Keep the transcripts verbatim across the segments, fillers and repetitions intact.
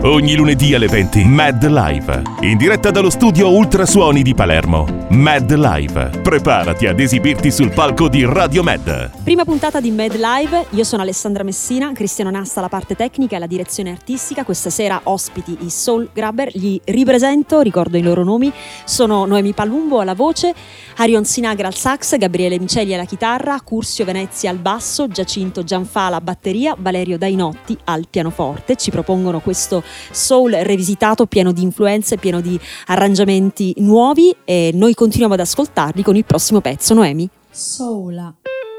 Ogni lunedì alle venti Mad Live, in diretta dallo studio Ultrasuoni di Palermo. Mad Live, preparati ad esibirti sul palco di Radio Mad. Prima puntata di Mad Live, io sono Alessandra Messina, Cristiano Nasta la parte tecnica e la direzione artistica. Questa sera ospiti i Soul Grabber, li ripresento, ricordo i loro nomi, sono Noemi Palumbo alla voce, Arion Sinagra al sax, Gabriele Miceli alla chitarra, Curzio Venezia al basso, Giacinto Gianfa alla batteria, Valerio Dainotti al pianoforte. Ci propongono questo soul revisitato, pieno di influenze, pieno di arrangiamenti nuovi, e noi continuiamo ad ascoltarli con il prossimo pezzo. Noemi. Soula.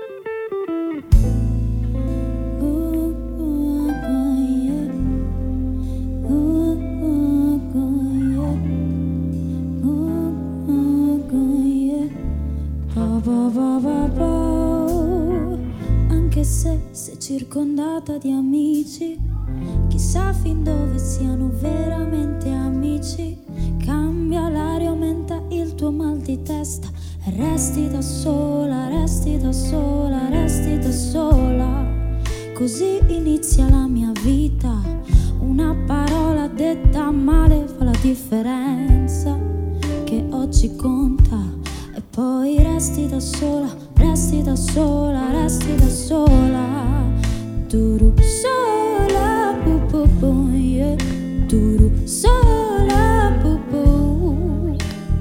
Anche se sei circondata di amici, chissà fin dove siano veramente amici. Cambia l'aria, aumenta il tuo mal di testa, resti da sola, resti da sola, resti da sola. Così inizia la mia vita, una parola detta male fa la differenza che oggi conta. E poi resti da sola, resti da sola, resti da sola. Turu sola, pu pu pu, yeah. Turu sola, pu pu.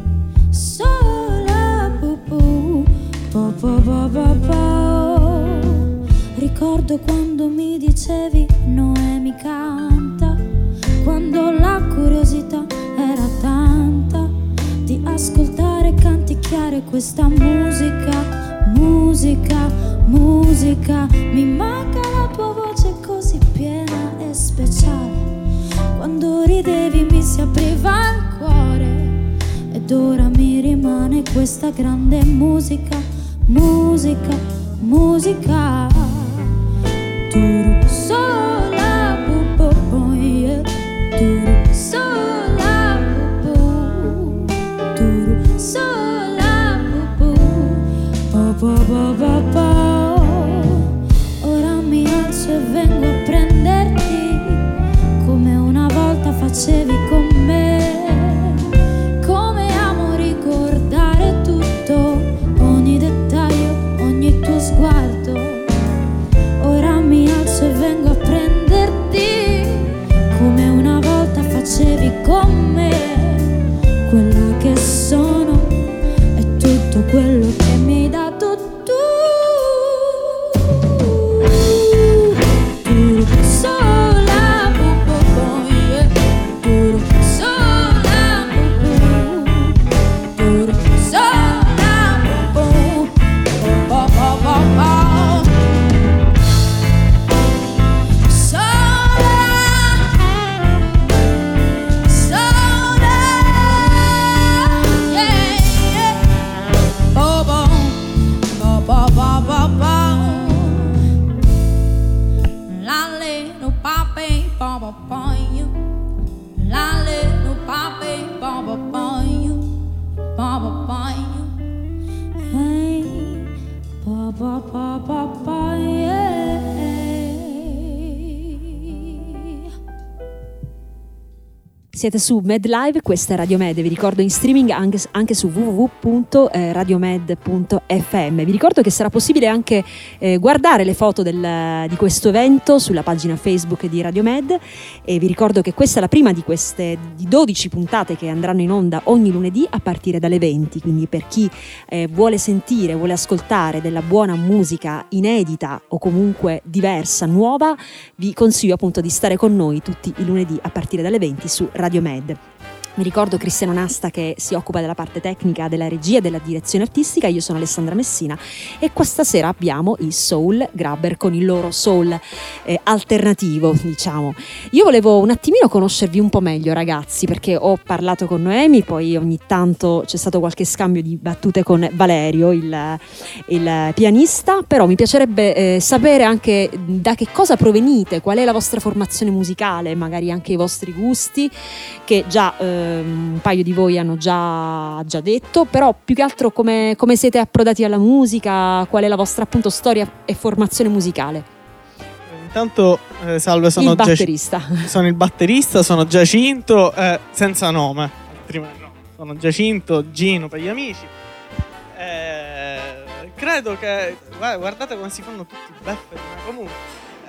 Sola, pu pu. Pa pa pa pa pa. Ricordo quando mi dicevi Noemi canta, quando la curiosità era tanta di ascoltare e canticchiare questa musica, musica, musica. Mi manca la tua voce così piena e speciale, quando ridevi mi si apriva il cuore. Ed ora mi rimane questa grande musica, musica, musica. Turu sola, pu pu pu, yeah. Turu sola, pu pu. Turu sola, pu pu. Pa pa pa pa pa. Ora mi alzo e vengo a prenderti, come una volta facevi con me. Come amo ricordare tutto, ogni dettaglio, ogni tuo sguardo. Ora mi alzo e vengo a prenderti, come una volta facevi con me. Quella che sono è tutto quello che mi hai dato tu. Tu sola, pu pu pu, yeah. Tu sola, pu pu. Tu sola, pu pu. Pa pa pa pa. Siete su Mad Live, questa è Radio Med, vi ricordo in streaming anche, anche su w w w punto radiomed punto f m. Vi ricordo che sarà possibile anche eh, guardare le foto del, di questo evento sulla pagina Facebook di Radio Med, e vi ricordo che questa è la prima di queste di dodici puntate che andranno in onda ogni lunedì a partire dalle venti, quindi per chi eh, vuole sentire, vuole ascoltare della buona musica inedita o comunque diversa, nuova, vi consiglio appunto di stare con noi tutti i lunedì a partire dalle venti su Radio Med. Mi ricordo Cristiano Nasta che si occupa della parte tecnica, della regia e della direzione artistica. Io sono Alessandra Messina e questa sera abbiamo i Soul Grabber con il loro soul eh, alternativo, diciamo. Io volevo un attimino conoscervi un po' meglio, ragazzi, perché ho parlato con Noemi, poi ogni tanto c'è stato qualche scambio di battute con Valerio, il, il pianista, però mi piacerebbe eh, sapere anche da che cosa provenite, qual è la vostra formazione musicale, magari anche i vostri gusti, che già eh, un paio di voi hanno già, già detto, però più che altro come, come siete approdati alla musica, qual è la vostra appunto storia e formazione musicale? intanto eh, salve, sono il batterista. Giac- sono il batterista, sono Giacinto, eh, senza nome, altrimenti no. Sono Giacinto, Gino per gli amici. Eh, credo che guardate come si fanno tutti i beffi, comunque.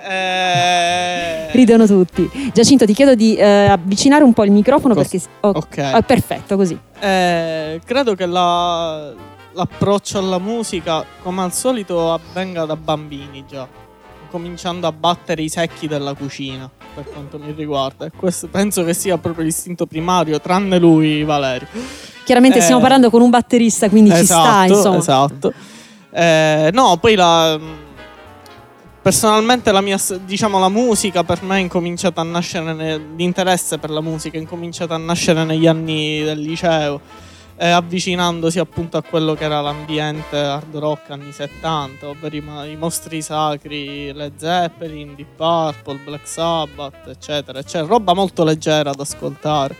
Eh... Ridono tutti. Giacinto, ti chiedo di eh, avvicinare un po' il microfono. Cos- perché oh, ok, oh, perfetto, così. Eh, credo che la, l'approccio alla musica, come al solito, avvenga da bambini già, cominciando a battere i secchi della cucina, per quanto mi riguarda. E questo penso che sia proprio l'istinto primario, tranne lui, Valerio. Chiaramente eh, stiamo parlando con un batterista, quindi esatto, ci sta, insomma. Esatto. Eh, no, poi la... Personalmente la mia, diciamo, la musica per me è incominciata a nascere, ne, l'interesse per la musica è incominciato a nascere negli anni del liceo, eh, avvicinandosi appunto a quello che era l'ambiente hard rock anni settanta, ovvero i, i mostri sacri, Led Zeppelin, Deep Purple, Black Sabbath, eccetera, eccetera, roba molto leggera da ascoltare.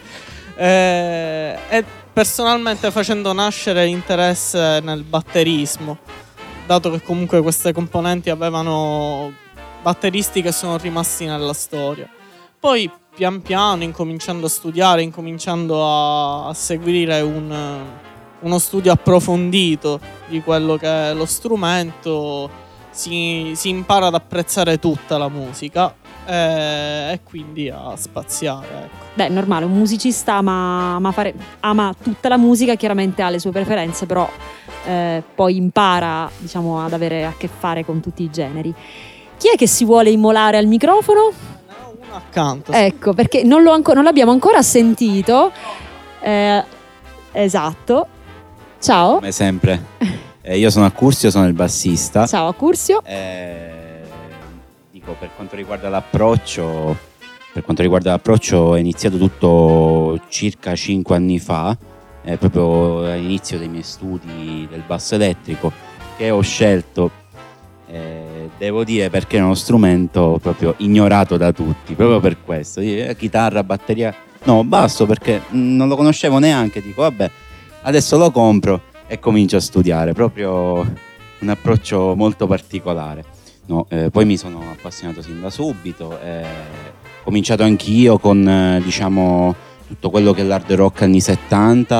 Eh, e personalmente facendo nascere interesse nel batterismo, dato che comunque queste componenti avevano batteristi che sono rimasti nella storia. Poi pian piano, incominciando a studiare, incominciando a, a seguire un, uno studio approfondito di quello che è lo strumento, si, si impara ad apprezzare tutta la musica e, e quindi a spaziare, ecco. Beh, normale, un musicista ama, ama, fare, ama tutta la musica, chiaramente ha le sue preferenze, però eh, poi impara, diciamo, ad avere a che fare con tutti i generi. Chi è che si vuole immolare al microfono? No, uno accanto. Ecco, perché non, l'ho anco- non l'abbiamo ancora sentito. Eh, esatto. Ciao. Come sempre. Eh, io sono Accursio, sono il bassista. Ciao Accursio. Eh, dico, per quanto riguarda l'approccio, per quanto riguarda l'approccio è iniziato tutto circa cinque anni fa, eh, proprio all'inizio dei miei studi del basso elettrico, che ho scelto, eh, devo dire, perché è uno strumento proprio ignorato da tutti, proprio per questo. Io, chitarra, batteria, no, basso, perché non lo conoscevo neanche, dico vabbè, adesso lo compro e comincio a studiare, proprio un approccio molto particolare. No, eh, poi mi sono appassionato sin da subito, eh, ho cominciato anch'io con eh, diciamo tutto quello che è l'hard rock anni settanta,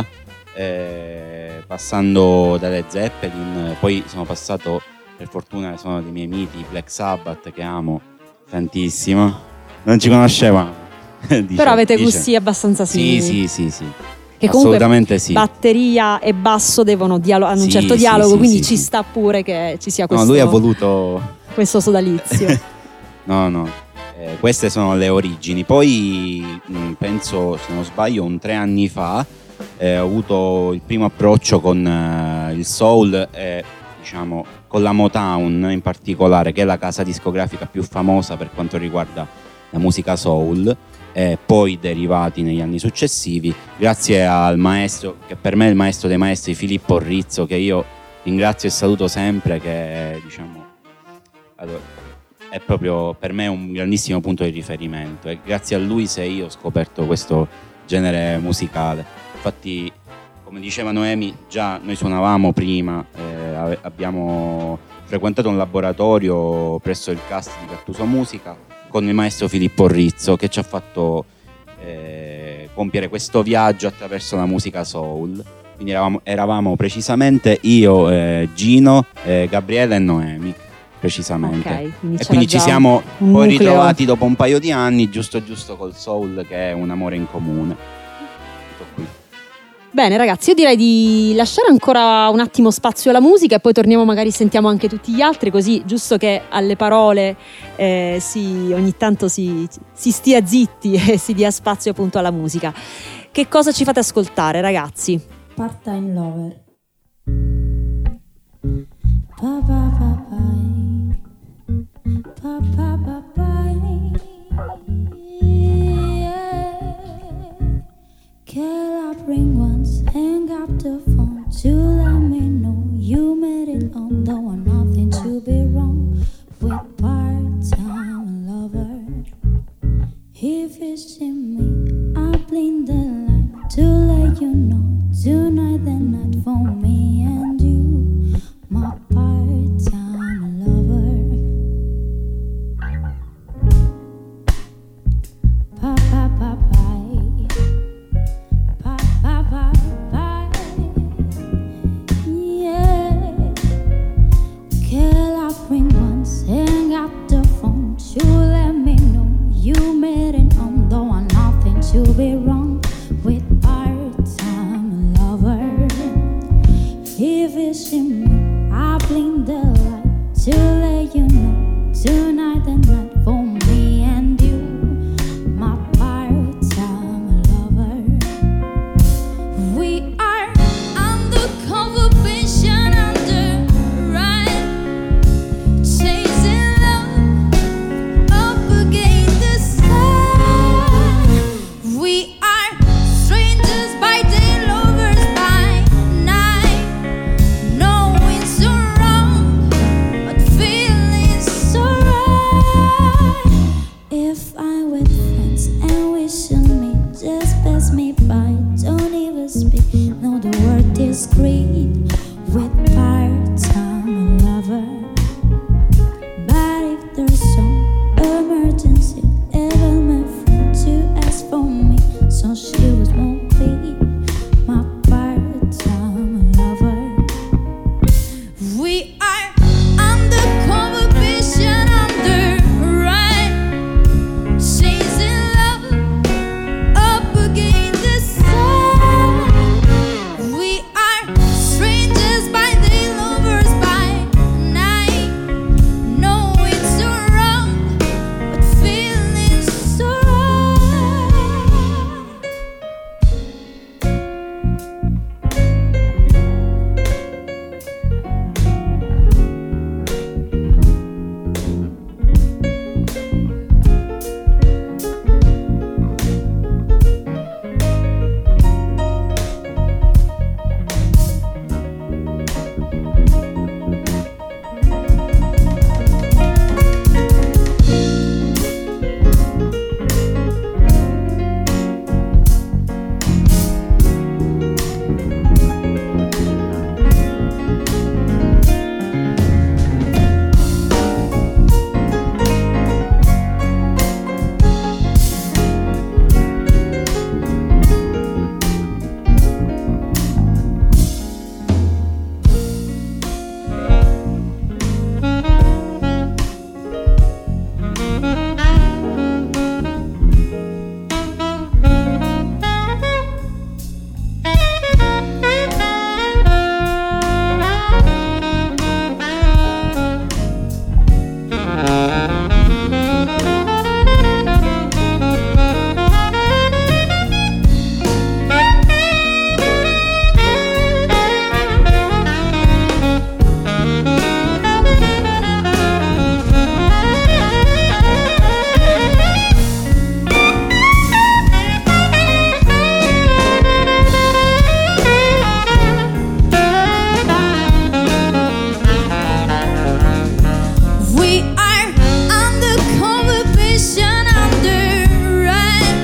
eh, passando dalle Zeppelin, poi sono passato, per fortuna sono dei miei miti, Black Sabbath, che amo tantissimo, non ci conoscevamo. dice, Però avete dice. gusti abbastanza simili. Sì, sì, sì, sì. Che comunque assolutamente sì. Batteria e basso devono dialo- hanno un Sì, certo sì, dialogo, sì, quindi sì, ci sì. sta pure che ci sia questo, No, lui ha voluto questo sodalizio. no, no, eh, queste sono le origini. Poi mh, penso, se non sbaglio, un tre anni fa eh, ho avuto il primo approccio con eh, il soul e diciamo con la Motown in particolare, che è la casa discografica più famosa per quanto riguarda la musica soul, e poi derivati negli anni successivi, grazie al maestro, che per me è il maestro dei maestri, Filippo Rizzo, che io ringrazio e saluto sempre, che diciamo allora, è proprio per me un grandissimo punto di riferimento, e grazie a lui se io ho scoperto questo genere musicale. Infatti, come diceva Noemi, già noi suonavamo prima, eh, abbiamo frequentato un laboratorio presso il cast di Cattuso Musica con il maestro Filippo Rizzo, che ci ha fatto eh, compiere questo viaggio attraverso la musica soul. Quindi eravamo, eravamo precisamente io, eh, Gino, eh, Gabriele e Noemi, precisamente. Okay, quindi e quindi ci siamo poi nucleo. ritrovati dopo un paio di anni, giusto giusto col soul, che è un amore in comune. Tutto qui. Bene ragazzi, io direi di lasciare ancora un attimo spazio alla musica e poi torniamo, magari sentiamo anche tutti gli altri, così giusto che alle parole eh, si, ogni tanto si, si stia zitti e si dia spazio appunto alla musica. Che cosa ci fate ascoltare ragazzi? Part-time lover. Pa pa pa pai. Pa pa pa pai. Yeah. Can I bring once? Hang up the phone to let me know you made it on. Don't want nothing to be wrong with part-time lover. If you see me, I'll blink the light to let you know tonight the night for me and you, my part-time lover. wishing me I blinked the light to let you know tonight the night for me and you, my part-time lover. We are undercover patient under right, chasing love up against the sun. We are strangers by day, lovers by night, knowing so wrong but feeling so right. If I'm with friends and wishing me just pass me by, don't even speak, no the word discreet with part-time lover. But if there's some emergency, ever my friend to ask for me, so she was won't be my part-time lover. We are undercover patient under right, chasing love up against the sun. We are strangers by day, lovers by night, knowing so wrong but feeling so right. We are undercover patient under right,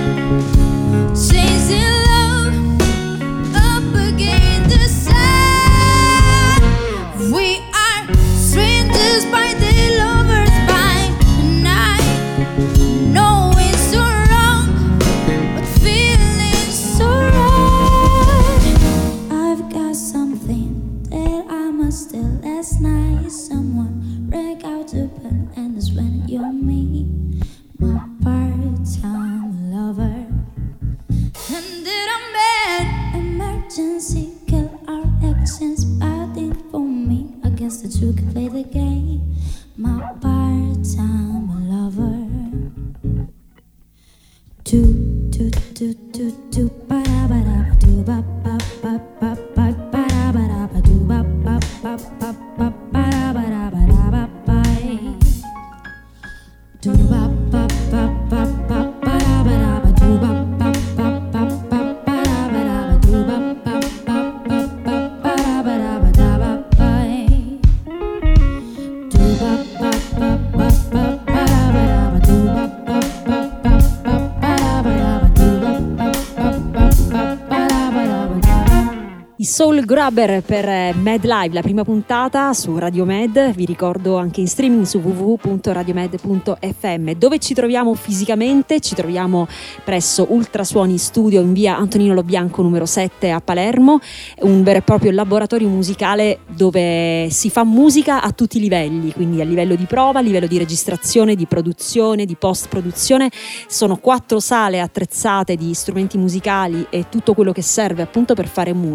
chasing love up against the sun. We are strangers by day, lovers by night, knowing so wrong but feeling so right. I've got something that I must tell. Last night someone break out the pen, and it's when you're me, my part-time lover. And did a bad emergency kill our actions, fighting for me against the two can play the game, my part-time lover. Do do do do do ba da ba da do ba ba ba ba ba ba da ba da ba do ba ba ba ba ba ba da ba da ba da ba ba do ba ba ba ba ba ba da ba da ba do ba ba ba ba ba ba da ba da ba do ba ba ba ba ba ba da ba da ba da ba ba do ba ba ba ba ba ba da ba da ba do ba ba ba ba ba ba da ba da ba do ba ba ba ba ba ba da ba da ba. I Soul Grabber per Med Live, la prima puntata su Radio Med, vi ricordo anche in streaming su w w w punto radiomed punto f m. Dove ci troviamo fisicamente? Ci troviamo presso Ultrasuoni Studio in via Antonino Lobianco numero sette a Palermo, un vero e proprio laboratorio musicale dove si fa musica a tutti i livelli, quindi a livello di prova, a livello di registrazione, di produzione, di post-produzione. Sono quattro sale attrezzate di strumenti musicali e tutto quello che serve appunto per fare musica, disponibili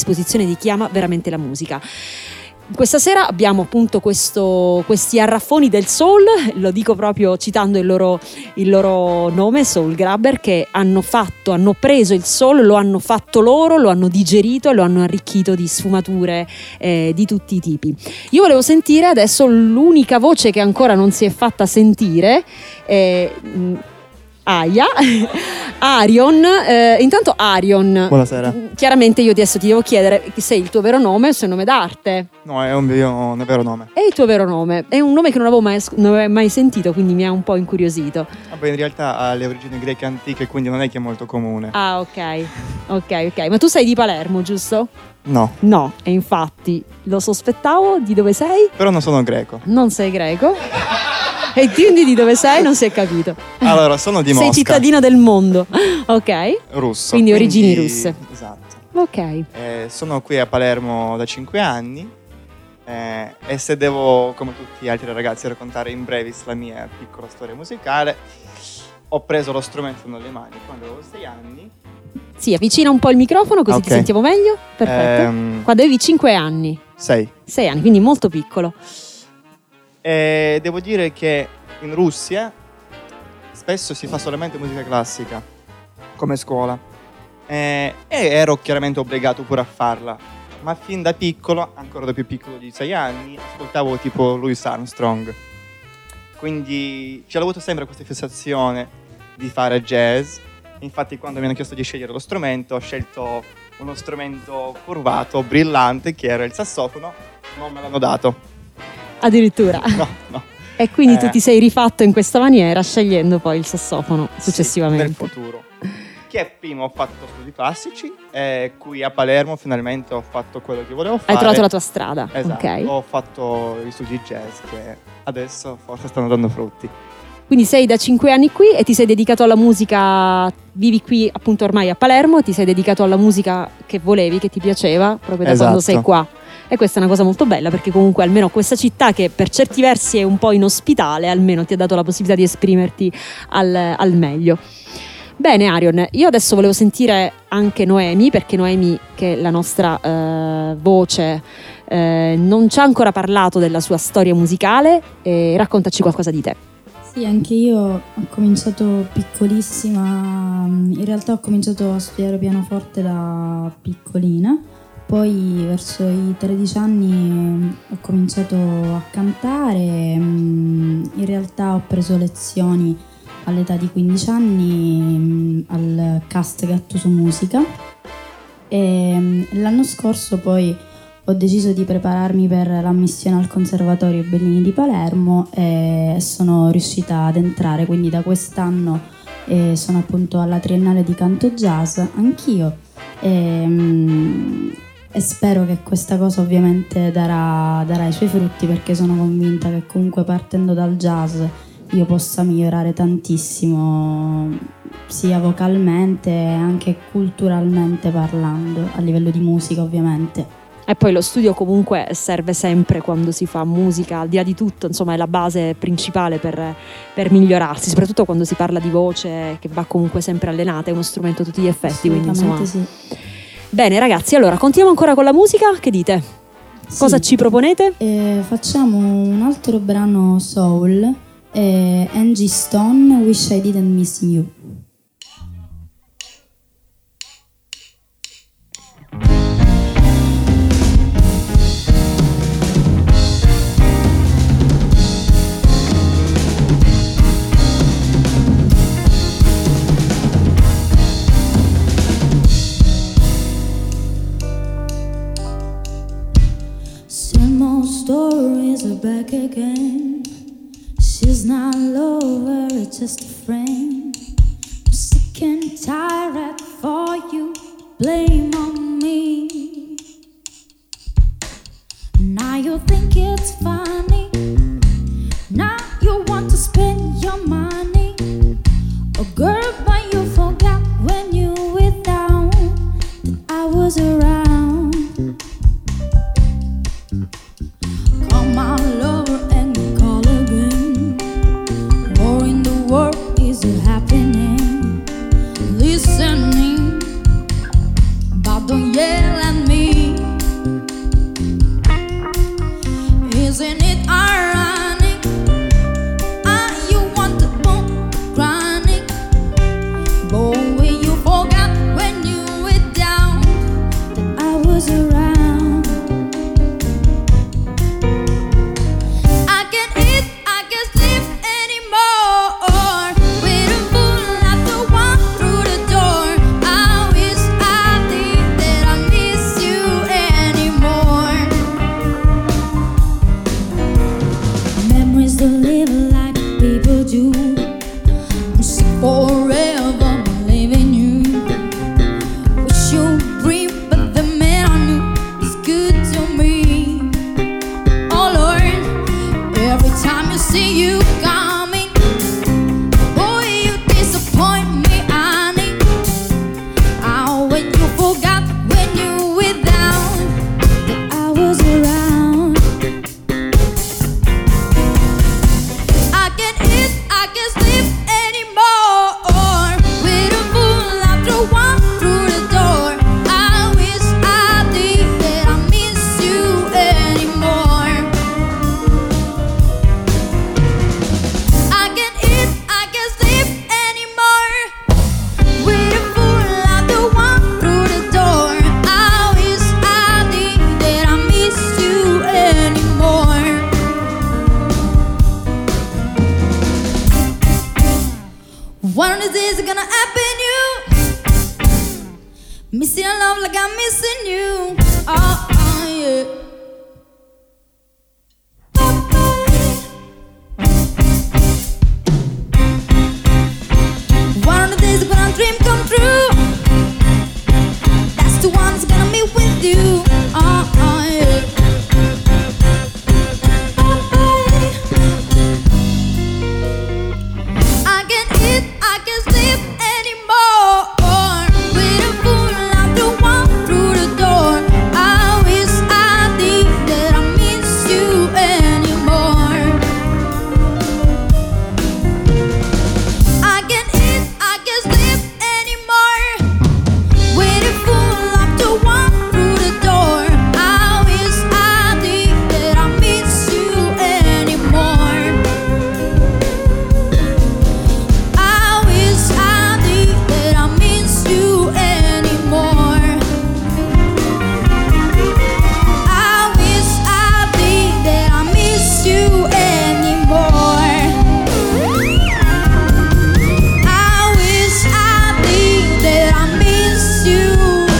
disposizione di chi ama veramente la musica. Questa sera abbiamo appunto questo, questi arraffoni del soul, lo dico proprio citando il loro, il loro nome, Soul Grabber, che hanno fatto, hanno preso il soul, lo hanno fatto loro, lo hanno digerito e lo hanno arricchito di sfumature eh, di tutti i tipi. Io volevo sentire adesso l'unica voce che ancora non si è fatta sentire, eh, Aia, Arion, eh, intanto Arion. Buonasera. Chiaramente io adesso ti devo chiedere se è il tuo vero nome o se è un nome d'arte. No, è un mio un vero nome. È il tuo vero nome, è un nome che non avevo mai, non avevo mai sentito, quindi mi ha un po' incuriosito. Vabbè, in realtà ha le origini greche antiche, quindi non è che è molto comune. Ah, ok, ok, ok. Ma tu sei di Palermo, giusto? No. No, e infatti lo sospettavo. Di dove sei? Però non sono greco. Non sei greco. E quindi di dove sei non si è capito. Allora, sono di Mosca. Sei cittadino del mondo. Ok. Russo. Quindi origini russe. Esatto. Ok. Eh, sono qui a Palermo da cinque anni eh, e se devo, come tutti gli altri ragazzi, raccontare in brevis la mia piccola storia musicale, ho preso lo strumento nelle mani quando avevo sei anni. Sì, avvicina un po' il microfono così okay. ti sentiamo meglio. Perfetto. Ehm, Quando avevi cinque anni. sei. sei anni, quindi molto piccolo. E devo dire che in Russia spesso si fa solamente musica classica come scuola e, e ero chiaramente obbligato pure a farla, ma fin da piccolo, ancora da più piccolo di sei anni, ascoltavo tipo Louis Armstrong, quindi c'è avuto sempre questa fissazione di fare jazz. Infatti quando mi hanno chiesto di scegliere lo strumento ho scelto uno strumento curvato, brillante, che era il sassofono. Non me l'hanno dato. Addirittura. No, no. E quindi eh, tu ti sei rifatto in questa maniera scegliendo poi il sassofono successivamente. Sì, nel futuro. Che prima ho fatto studi classici e qui a Palermo finalmente ho fatto quello che volevo fare. Hai trovato la tua strada. Esatto, okay. Ho fatto gli studi jazz che adesso forse stanno dando frutti. Quindi sei da cinque anni qui e ti sei dedicato alla musica, vivi qui appunto ormai a Palermo, ti sei dedicato alla musica che volevi, che ti piaceva, proprio da esatto. quando sei qua. E questa è una cosa molto bella perché comunque almeno questa città che per certi versi è un po' inospitale, almeno ti ha dato la possibilità di esprimerti al, al meglio. Bene Arion, io adesso volevo sentire anche Noemi, perché Noemi, che è la nostra eh, voce, eh, non ci ha ancora parlato della sua storia musicale, e raccontaci qualcosa di te. Sì, anche io ho cominciato piccolissima, in realtà ho cominciato a studiare pianoforte da piccolina, poi verso i tredici anni ho cominciato a cantare, in realtà ho preso lezioni all'età di quindici anni al cast Gattuso Musica e l'anno scorso poi ho deciso di prepararmi per l'ammissione al Conservatorio Bellini di Palermo e sono riuscita ad entrare, quindi da quest'anno eh, sono appunto alla Triennale di Canto Jazz anch'io e, mm, e spero che questa cosa ovviamente darà, darà i suoi frutti, perché sono convinta che comunque partendo dal jazz io possa migliorare tantissimo sia vocalmente e anche culturalmente parlando, a livello di musica ovviamente. E poi lo studio comunque serve sempre quando si fa musica, al di là di tutto, insomma è la base principale per, per migliorarsi, soprattutto quando si parla di voce che va comunque sempre allenata, è uno strumento a tutti gli effetti. Quindi, insomma... sì. Bene ragazzi, allora continuiamo ancora con la musica, che dite? Sì. Cosa ci proponete? Eh, facciamo un altro brano soul, eh, Angie Stone, Wish I Didn't Miss You. Stories are back again. She's not a lover, it's just a friend. I'm sick and tired for you, blame on me. Now you think it's funny, now you want to spend your money. Oh girl, but you forgot when you were down that I was around. My lover and call again. War in the world is happening. Listening, but don't yell at me. Missing love like I'm missing you. Oh, oh yeah. One of the days when our dream come true, that's the one that's gonna be with you. Oh, oh yeah. I can't eat, I can't sleep anymore. Waiting for love to walk through the door. I wish I did that I miss you anymore. I can't eat, I can't sleep anymore. Waiting for love to walk through the door. I wish I did that I miss you anymore. I wish I did that I miss you anymore. I wish I did that I miss you anymore. I wish I did that I miss you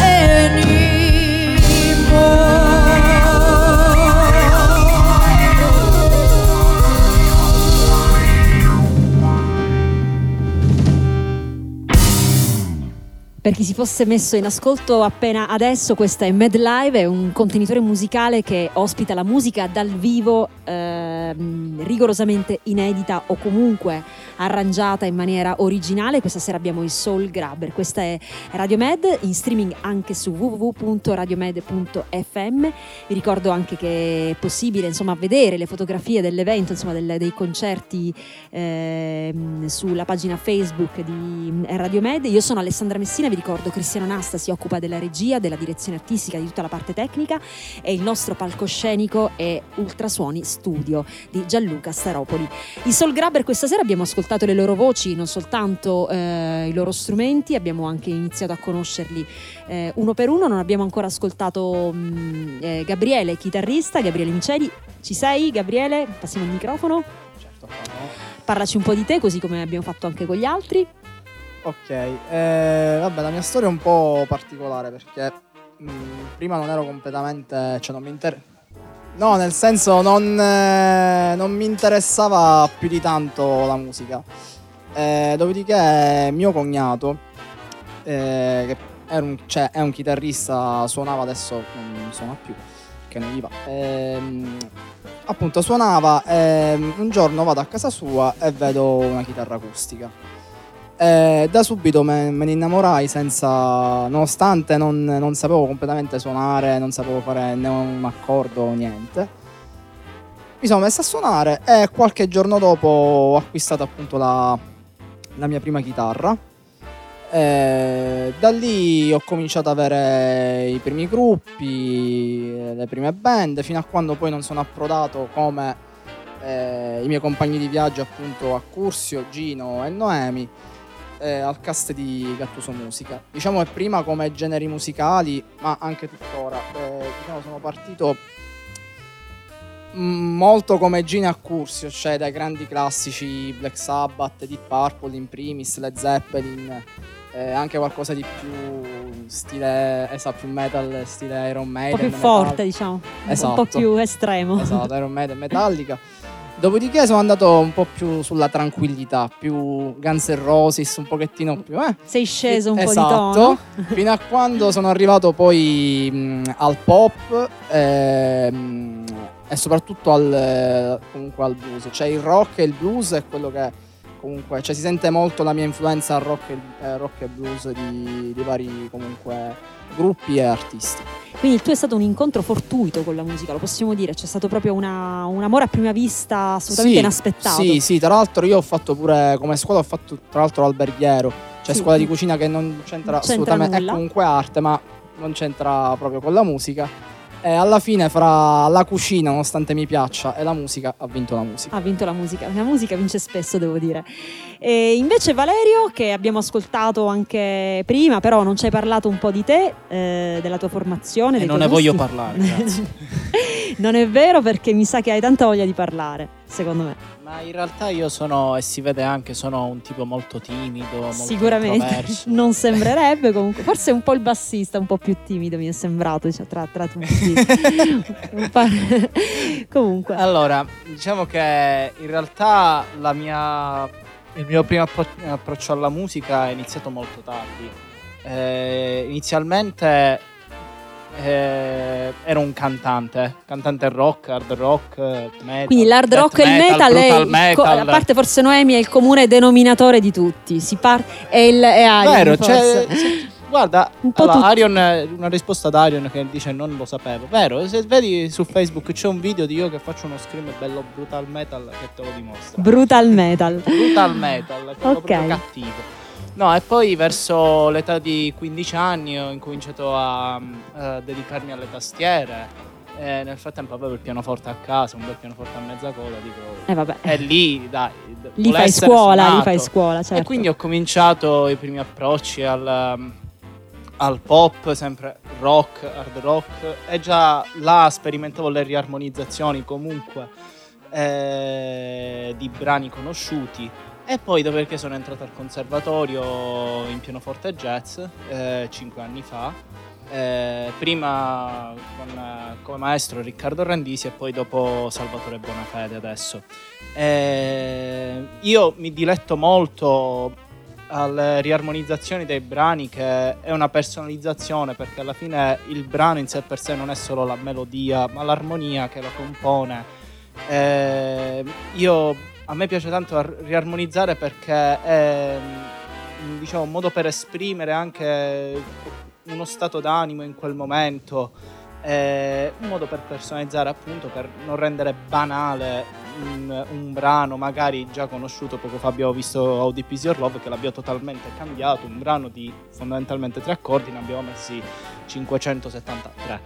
Per chi si fosse messo in ascolto appena adesso, questa è Mad Live, è un contenitore musicale che ospita la musica dal vivo ehm, rigorosamente inedita o comunque arrangiata in maniera originale. Questa sera abbiamo il Soul Grabber. Questa è Radio Med, in streaming anche su w w w punto radiomed punto f m. Vi ricordo anche che è possibile insomma vedere le fotografie dell'evento, insomma del, dei concerti ehm, sulla pagina Facebook di Radio Med. Io sono Alessandra Messina, vi ricordo Cristiano Nasta si occupa della regia, della direzione artistica, di tutta la parte tecnica, e il nostro palcoscenico è Ultrasuoni Studio di Gianluca Staropoli. I Soul Grabber questa sera abbiamo ascoltato le loro voci, non soltanto eh, i loro strumenti, abbiamo anche iniziato a conoscerli eh, uno per uno. Non abbiamo ancora ascoltato mh, eh, Gabriele, chitarrista, Gabriele Miceli. Ci sei, Gabriele? Passiamo il microfono. Certo. Parlaci un po' di te, così come abbiamo fatto anche con gli altri. Ok, eh, vabbè, la mia storia è un po' particolare perché mh, prima non ero completamente, cioè non mi inter... No, nel senso non, eh, non mi interessava più di tanto la musica. Eh, dopodiché mio cognato, eh, che era un, cioè, è un chitarrista, suonava, adesso non suona più, che non gli va. Eh, appunto suonava, eh, un giorno vado a casa sua e vedo una chitarra acustica. Eh, da subito me, me ne innamorai senza, nonostante non, non sapevo completamente suonare, non sapevo fare né un accordo o niente. Mi sono messo a suonare e qualche giorno dopo ho acquistato appunto la, la mia prima chitarra. Eh, da lì ho cominciato ad avere i primi gruppi, le prime band, fino a quando poi non sono approdato come eh, i miei compagni di viaggio, appunto a Curzio, Gino e Noemi. Eh, al cast di Gattuso Musica. Diciamo che prima come generi musicali, ma anche tuttora, eh, diciamo sono partito mh, molto come Gino a Curzio, cioè dai grandi classici Black Sabbath, Deep Purple in primis, Led Zeppelin, eh, anche qualcosa di più stile, esatto, più metal, stile Iron Maiden. Un po' più Metal... forte, diciamo, esatto. Un po' più estremo. Esatto, Iron Maiden, Metallica. Dopodiché sono andato un po' più sulla tranquillità, più Guns N' Roses, un pochettino più... Eh. Sei sceso un esatto, po' di tono. Fino a quando sono arrivato poi mh, al pop e, mh, e soprattutto al, comunque al blues. Cioè il rock e il blues è quello che comunque... Cioè si sente molto la mia influenza al rock e, eh, rock e blues di, di vari comunque gruppi e artisti. Quindi il tuo è stato un incontro fortuito con la musica, lo possiamo dire, c'è stato proprio una, un amore a prima vista assolutamente sì, inaspettato. Sì, sì, tra l'altro io ho fatto pure, come scuola ho fatto tra l'altro l'alberghiero, cioè sì. Scuola di cucina che non c'entra, non c'entra assolutamente, nulla. È comunque arte, ma non c'entra proprio con la musica. E alla fine fra la cucina, nonostante mi piaccia, e la musica, ha vinto la musica. Ha vinto la musica, la musica vince spesso, devo dire. E invece Valerio, che abbiamo ascoltato anche prima, però non ci hai parlato un po' di te, eh, della tua formazione. E dei non tuoi ne voglio gusti. parlare, grazie. Non è vero, perché mi sa che hai tanta voglia di parlare, secondo me. Ma in realtà io sono, e si vede anche, sono un tipo molto timido, molto Sicuramente introverso. non sembrerebbe, comunque. Forse un po' il bassista, un po' più timido mi è sembrato, cioè, tra, tra tutti. Un po'. Comunque. Allora, diciamo che in realtà la mia, il mio primo appro- approccio alla musica è iniziato molto tardi. Eh, inizialmente eh, ero un cantante, cantante rock, hard rock, metal. Quindi l'hard death rock e il metal, è brutal il metal. co- a parte forse Noemi, è il comune denominatore di tutti. Si par- è il è Arion, Vero, forse. cioè, se- guarda, Un po' allora, tutti. Arion, una risposta ad Arion che dice non lo sapevo. Vero, se vedi su Facebook c'è un video di io che faccio uno scream bello brutal metal che te lo dimostra. Brutal metal. Brutal metal, quello Ok. proprio cattivo. No, e poi verso l'età di quindici anni ho incominciato a, a dedicarmi alle tastiere. E nel frattempo avevo il pianoforte a casa, un bel pianoforte a mezza coda, dico. Eh vabbè. E lì, dai, Lì vuole fai essere scuola, lì suonato. fai scuola, certo. E quindi ho cominciato i primi approcci al, al pop, sempre rock, hard rock, e già là sperimentavo le riarmonizzazioni comunque eh, di brani conosciuti. E poi dopo che sono entrato al conservatorio in pianoforte jazz eh, cinque anni fa, eh, prima con, eh, come maestro Riccardo Randisi e poi dopo Salvatore Bonafede adesso. Eh, io mi diletto molto alle riarmonizzazioni dei brani, che è una personalizzazione, perché alla fine il brano in sé per sé non è solo la melodia ma l'armonia che lo compone. Eh, io A me piace tanto ar- riarmonizzare perché è, diciamo, un modo per esprimere anche uno stato d'animo in quel momento, è un modo per personalizzare, appunto, per non rendere banale un, un brano magari già conosciuto. Poco fa abbiamo visto How Deep Is Your Love, che l'abbiamo totalmente cambiato, un brano di fondamentalmente tre accordi, ne abbiamo messi cinquecentosettantatré.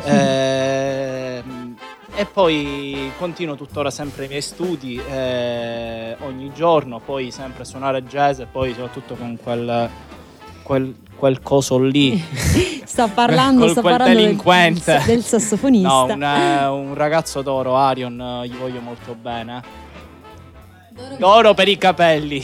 Ehm, E poi continuo tuttora sempre i miei studi, eh, ogni giorno, poi sempre suonare jazz e poi soprattutto con quel, quel, quel coso lì. Sta parlando, Col- sta quel parlando del- delinquente. del sassofonista. No, un, eh, un ragazzo d'oro, Arion, eh, gli voglio molto bene. D'oro per i capelli.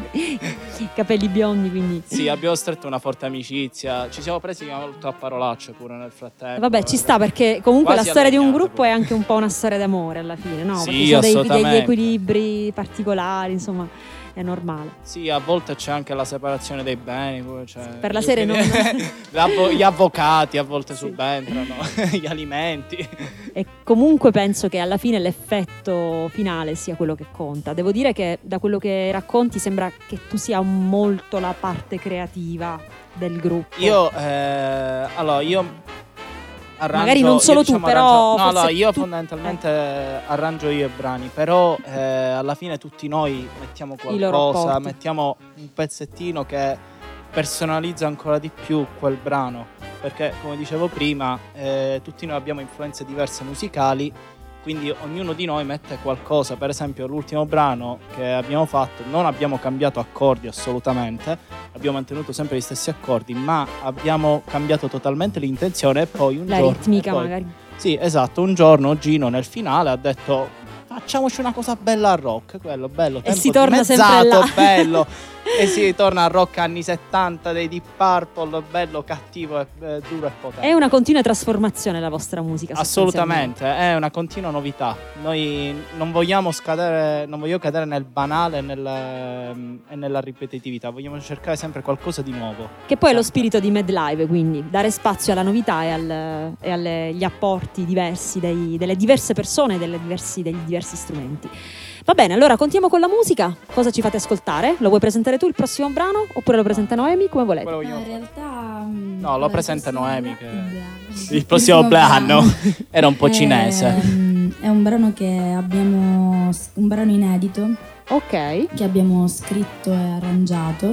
Capelli biondi, quindi. Sì, abbiamo stretto una forte amicizia. Ci siamo presi molto a parolacce pure nel frattempo. Vabbè, ci sta, perché comunque Quasi la storia di un allegnato gruppo è anche un po' una storia d'amore alla fine, no? Sì, Perché ci sono dei- degli assolutamente. equilibri particolari, insomma, è normale. Sì, a volte c'è anche la separazione dei beni. pure, Cioè, Per la serie non- L'avvo- Gli avvocati a volte Sì. subentrano, gli alimenti. E comunque penso che alla fine l'effetto finale sia quello che conta. Devo dire che da quello che racconti sembra che tu sia molto la parte creativa del gruppo. Io, eh, allora, io arrangio. Magari non solo io, tu, diciamo, però arrangio- No, forse allora, io tu- fondamentalmente arrangio io i brani, però eh, alla fine tutti noi mettiamo I loro qualcosa, apporti. mettiamo un pezzettino che personalizza ancora di più quel brano. Perché, come dicevo prima, eh, tutti noi abbiamo influenze diverse musicali, quindi ognuno di noi mette qualcosa. Per esempio, l'ultimo brano che abbiamo fatto non abbiamo cambiato accordi assolutamente, abbiamo mantenuto sempre gli stessi accordi, ma abbiamo cambiato totalmente l'intenzione. E poi un La giorno, ritmica e poi- magari. Sì, esatto, un giorno Gino nel finale ha detto facciamoci una cosa bella al rock, quello bello, E tempo si torna sempre dimezzato, là. bello. E si torna al rock anni settanta dei Deep Purple, bello, cattivo, e, eh, duro e potente. È una continua trasformazione la vostra musica. Assolutamente, è una continua novità. Noi non vogliamo scadere, non voglio cadere nel banale e nel, ehm, e nella ripetitività, vogliamo cercare sempre qualcosa di nuovo. Che poi è lo Sempre. spirito di Mad Live, quindi dare spazio alla novità e, al, e agli apporti diversi dei- delle diverse persone e delle diversi, degli diversi strumenti. Va bene, allora continuiamo con la musica. Cosa ci fate ascoltare? Lo vuoi presentare tu il prossimo brano? Oppure lo presenta Noemi? Come volete? Quello No, vogliamo in fare. realtà... mm, No, lo allora, presenta il prossimo Noemi, bra- che- il brano. Il prossimo brano era un po' cinese. Ehm, È un brano che abbiamo... un brano inedito Ok. che abbiamo scritto e arrangiato,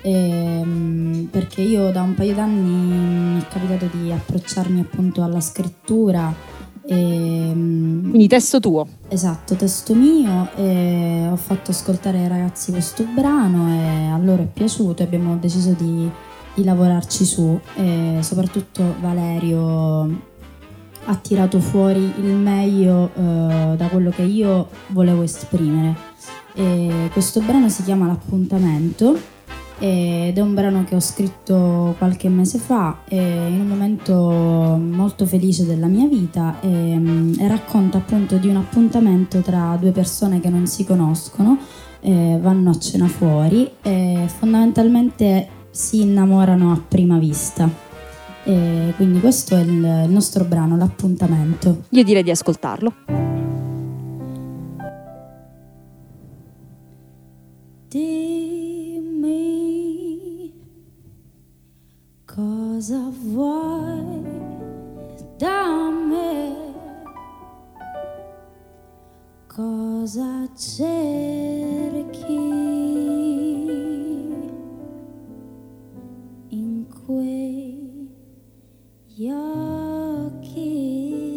ehm, perché io da un paio d'anni mi è capitato di approcciarmi appunto alla scrittura. ehm, Quindi testo tuo. Esatto, testo mio, e ho fatto ascoltare ai ragazzi questo brano e a loro è piaciuto e abbiamo deciso di, di lavorarci su, e soprattutto Valerio ha tirato fuori il meglio eh, da quello che io volevo esprimere. E questo brano si chiama L'appuntamento ed è un brano che ho scritto qualche mese fa, in un momento molto felice della mia vita, e, e racconta appunto di un appuntamento tra due persone che non si conoscono, eh, vanno a cena fuori e fondamentalmente si innamorano a prima vista. E quindi questo è il, il nostro brano, L'appuntamento. Io direi di ascoltarlo. Dimmi cosa vuoi da me, cosa cerchi in quegli occhi.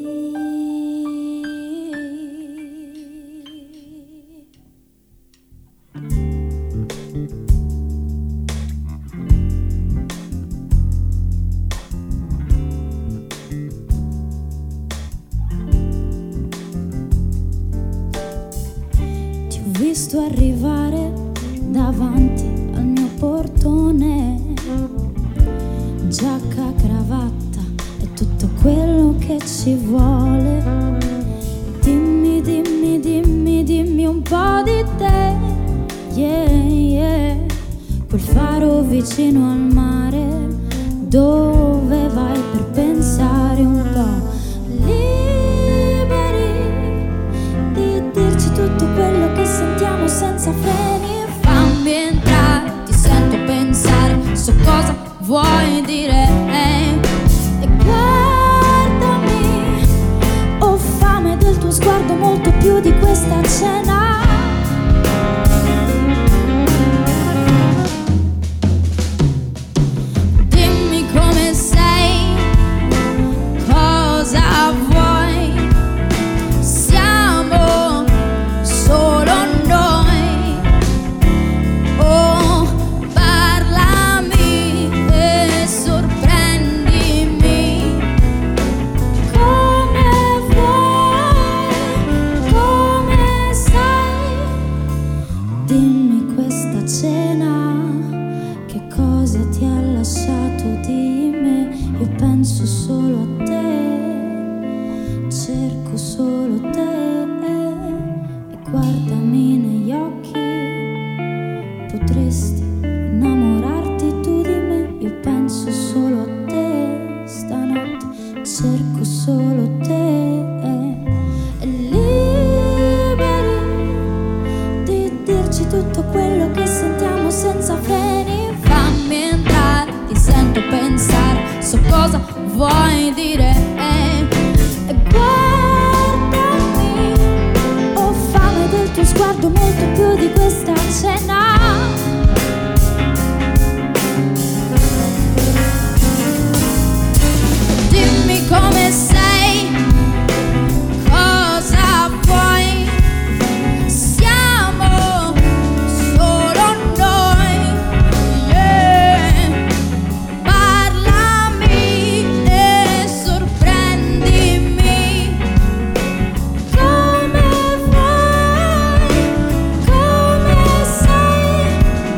Visto arrivare davanti al mio portone, giacca, cravatta e tutto quello che ci vuole. Dimmi, dimmi, dimmi, dimmi un po' di te, yeah, yeah. Quel faro vicino al mare, dove vai per pensare un po'. Tutto quello che sentiamo senza freni. Fammi entrare, ti sento pensare, so cosa vuoi dire, eh. E guardami, ho fame del tuo sguardo molto più di questa cena. Dimmi come sei, cosa vuoi. Penso solo a te, cerco solo te e guardami negli occhi. Potresti innamorarti tu di me, io penso solo a te stanotte, cerco solo te e liberi di dirci tutto quello che sentiamo senza freni. Fammi entrare, ti sento pensare, so cosa vuoi dire, eh. E guardami, ho fame del tuo sguardo molto più di questa cena. Dimmi come sei, cosa vuoi, siamo solo noi, yeah. Parlami e sorprendimi, come vuoi, come sei.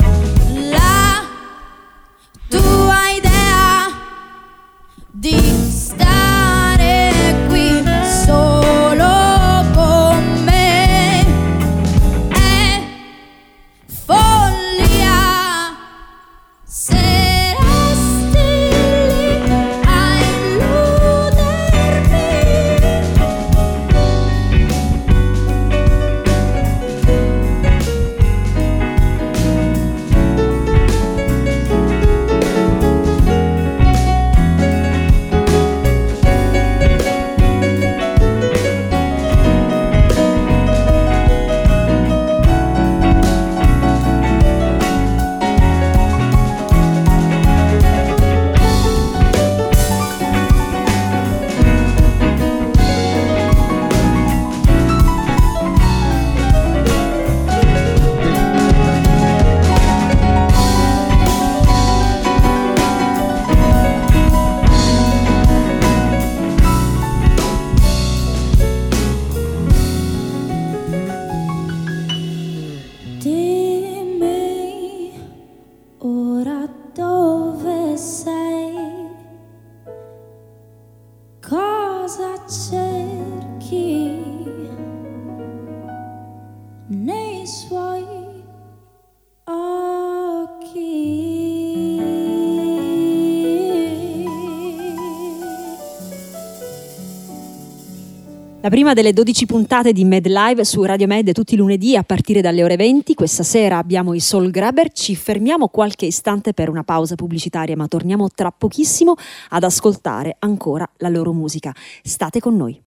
cosa cerchi nei suoi La prima delle dodici puntate di Med Live su Radio Med tutti i lunedì a partire dalle ore venti. Questa sera abbiamo i Soul Grabber. Ci fermiamo qualche istante per una pausa pubblicitaria, ma torniamo tra pochissimo ad ascoltare ancora la loro musica. State con noi.